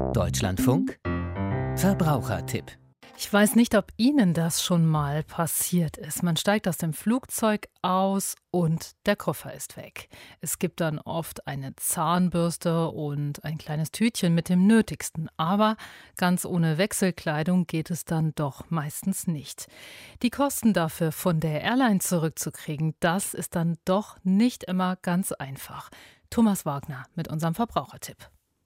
Deutschlandfunk Verbrauchertipp. Ich weiß nicht, ob Ihnen das schon mal passiert ist. Man steigt aus dem Flugzeug aus und der Koffer ist weg. Es gibt dann oft eine Zahnbürste und ein kleines Tütchen mit dem Nötigsten. Aber ganz ohne Wechselkleidung geht es dann doch meistens nicht. Die Kosten dafür von der Airline zurückzukriegen, das ist dann doch nicht immer ganz einfach. Thomas Wagner mit unserem Verbrauchertipp.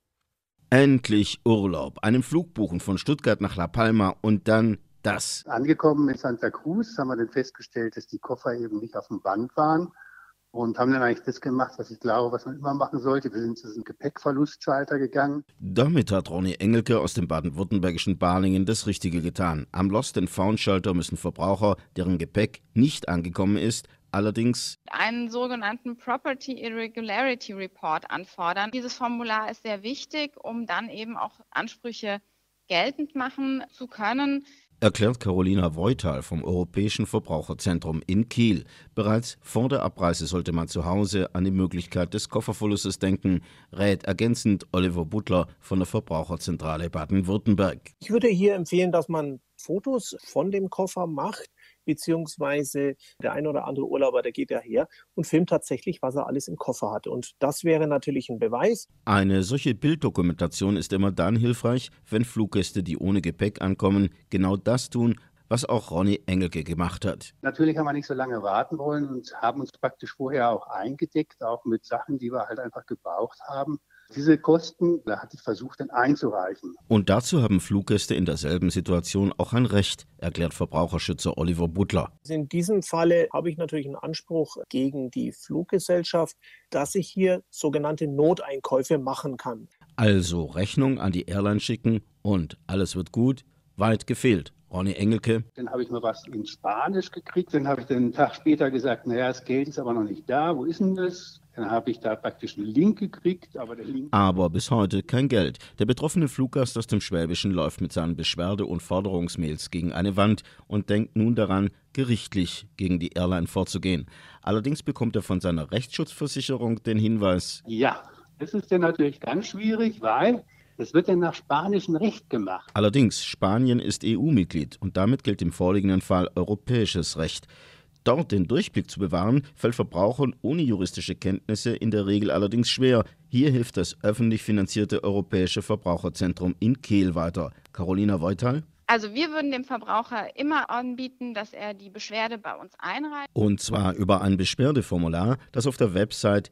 Endlich Urlaub. Einen Flug buchen von Stuttgart nach La Palma und dann das. Angekommen in Santa Cruz haben wir dann festgestellt, dass die Koffer eben nicht auf dem Band waren und haben dann eigentlich das gemacht, was ich glaube, was man immer machen sollte. Wir sind zu diesem Gepäckverlustschalter gegangen. Damit hat Ronny Engelke aus dem baden-württembergischen Balingen das Richtige getan. Am Lost-and-Found-Schalter müssen Verbraucher, deren Gepäck nicht angekommen ist, allerdings einen sogenannten Property Irregularity Report anfordern. Dieses Formular ist sehr wichtig, um dann eben auch Ansprüche geltend machen zu können. Erklärt Carolina Voital vom Europäischen Verbraucherzentrum in Kiel. Bereits vor der Abreise sollte man zu Hause an die Möglichkeit des Kofferverlustes denken, rät ergänzend Oliver Butler von der Verbraucherzentrale Baden-Württemberg. Ich würde hier empfehlen, dass man Fotos von dem Koffer macht, beziehungsweise der ein oder andere Urlauber, der geht ja her und filmt tatsächlich, was er alles im Koffer hat. Und das wäre natürlich ein Beweis. Eine solche Bilddokumentation ist immer dann hilfreich, wenn Fluggäste, die ohne Gepäck ankommen, genau das tun, was auch Ronny Engelke gemacht hat. Natürlich haben wir nicht so lange warten wollen und haben uns praktisch vorher auch eingedeckt, auch mit Sachen, die wir halt einfach gebraucht haben. Diese Kosten, da hatte ich versucht, dann einzureichen. Und dazu haben Fluggäste in derselben Situation auch ein Recht, erklärt Verbraucherschützer Oliver Butler. In diesem Falle habe ich natürlich einen Anspruch gegen die Fluggesellschaft, dass ich hier sogenannte Noteinkäufe machen kann. Also Rechnung an die Airline schicken und alles wird gut, weit gefehlt. Ronny Engelke. Dann habe ich mal was in Spanisch gekriegt. Dann habe ich dann einen Tag später gesagt, naja, das Geld ist aber noch nicht da. Wo ist denn das? Dann habe ich da praktisch einen Link gekriegt. Aber bis heute kein Geld. Der betroffene Fluggast aus dem Schwäbischen läuft mit seinen Beschwerde- und Forderungsmails gegen eine Wand und denkt nun daran, gerichtlich gegen die Airline vorzugehen. Allerdings bekommt er von seiner Rechtsschutzversicherung den Hinweis: Ja, das ist dann natürlich ganz schwierig, weil das wird dann nach spanischem Recht gemacht. Allerdings, Spanien ist EU-Mitglied und damit gilt im vorliegenden Fall europäisches Recht. Dort den Durchblick zu bewahren, fällt Verbrauchern ohne juristische Kenntnisse in der Regel allerdings schwer. Hier hilft das öffentlich finanzierte Europäische Verbraucherzentrum in Kiel weiter. Carolina Voital. Also wir würden dem Verbraucher immer anbieten, dass er die Beschwerde bei uns einreicht. Und zwar über ein Beschwerdeformular, das auf der Website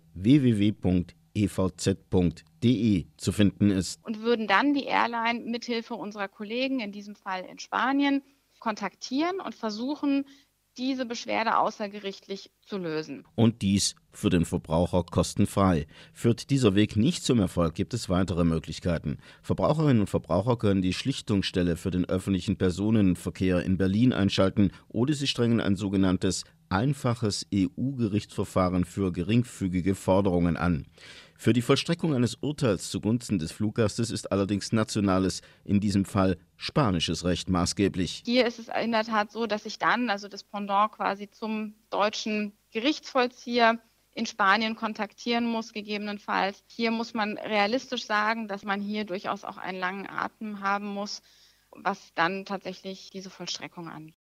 www.evz.de zu finden ist. Und würden dann die Airline mithilfe unserer Kollegen, in diesem Fall in Spanien, kontaktieren und versuchen, diese Beschwerde außergerichtlich zu lösen. Und dies für den Verbraucher kostenfrei. Führt dieser Weg nicht zum Erfolg, gibt es weitere Möglichkeiten. Verbraucherinnen und Verbraucher können die Schlichtungsstelle für den öffentlichen Personenverkehr in Berlin einschalten oder sie strengen ein sogenanntes einfaches EU-Gerichtsverfahren für geringfügige Forderungen an. Für die Vollstreckung eines Urteils zugunsten des Fluggastes ist allerdings nationales, in diesem Fall spanisches Recht maßgeblich. Hier ist es in der Tat so, dass ich dann, also das Pendant quasi zum deutschen Gerichtsvollzieher in Spanien kontaktieren muss, gegebenenfalls. Hier muss man realistisch sagen, dass man hier durchaus auch einen langen Atem haben muss, was dann tatsächlich diese Vollstreckung angeht.